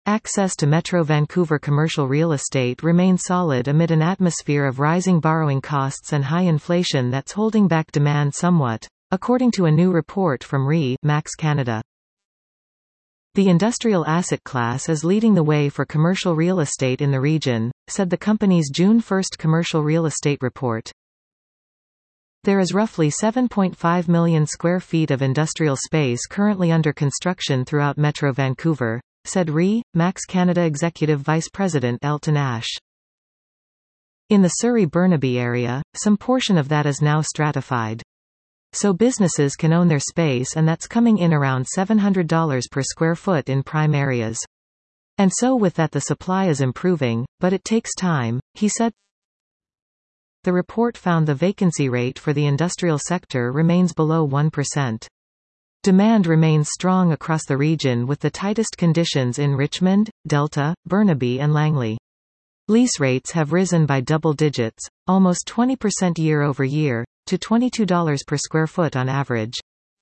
Access to Metro Vancouver commercial real estate remains solid amid an atmosphere of rising borrowing costs and high inflation that's holding back demand somewhat, according to a new report from RE/MAX Canada. The industrial asset class is leading the way for commercial real estate in the region, said the company's June 1 commercial real estate report. There is roughly 7.5 million square feet of industrial space currently under construction throughout Metro Vancouver, said RE/MAX Canada Executive Vice President Elton Ash. In the Surrey-Burnaby area, some portion of that is now stratified. So businesses can own their space, and that's coming in around $700 per square foot in prime areas. And so with that the supply is improving, but it takes time, he said. The report found the vacancy rate for the industrial sector remains below 1%. Demand remains strong across the region with the tightest conditions in Richmond, Delta, Burnaby and Langley. Lease rates have risen by double digits, almost 20% year-over-year, to $22 per square foot on average.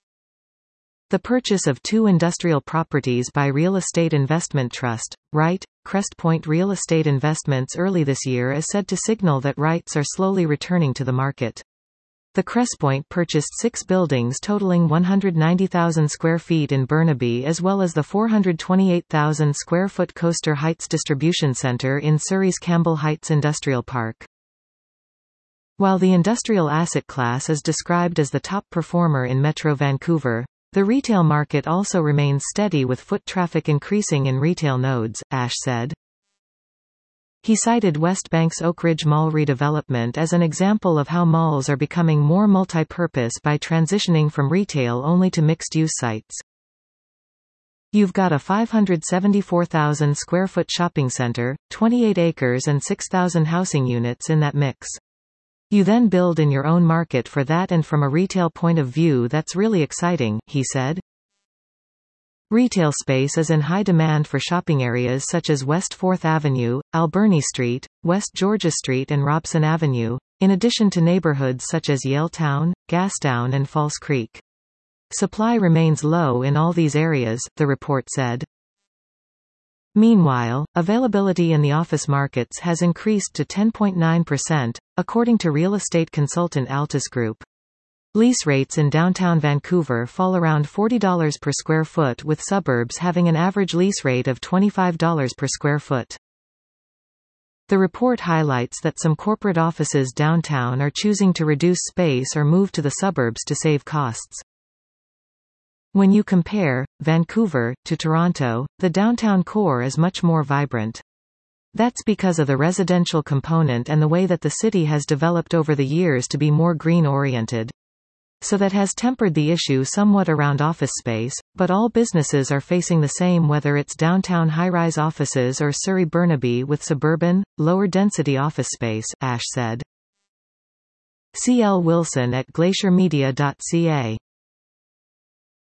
The purchase of 2 industrial properties by Real Estate Investment Trust, REIT, Crestpoint Real Estate Investments early this year is said to signal that REITs are slowly returning to the market. The Crestpoint purchased 6 buildings totaling 190,000 square feet in Burnaby as well as the 428,000 square foot Coaster Heights Distribution Centre in Surrey's Campbell Heights Industrial Park. While the industrial asset class is described as the top performer in Metro Vancouver, the retail market also remains steady with foot traffic increasing in retail nodes, Ash said. He cited Westbank's Oakridge Mall redevelopment as an example of how malls are becoming more multi-purpose by transitioning from retail only to mixed-use sites. You've got a 574,000 square foot shopping center, 28 acres and 6,000 housing units in that mix. You then build in your own market for that, and from a retail point of view that's really exciting, he said. Retail space is in high demand for shopping areas such as West 4th Avenue, Alberni Street, West Georgia Street and Robson Avenue, in addition to neighborhoods such as Yaletown, Gastown and False Creek. Supply remains low in all these areas, the report said. Meanwhile, availability in the office markets has increased to 10.9%, according to real estate consultant Altus Group. Lease rates in downtown Vancouver fall around $40 per square foot, with suburbs having an average lease rate of $25 per square foot. The report highlights that some corporate offices downtown are choosing to reduce space or move to the suburbs to save costs. When you compare Vancouver to Toronto, the downtown core is much more vibrant. That's because of the residential component and the way that the city has developed over the years to be more green-oriented. So that has tempered the issue somewhat around office space, but all businesses are facing the same whether it's downtown high-rise offices or Surrey-Burnaby with suburban, lower-density office space, Ash said. C. L. Wilson at glaciermedia.ca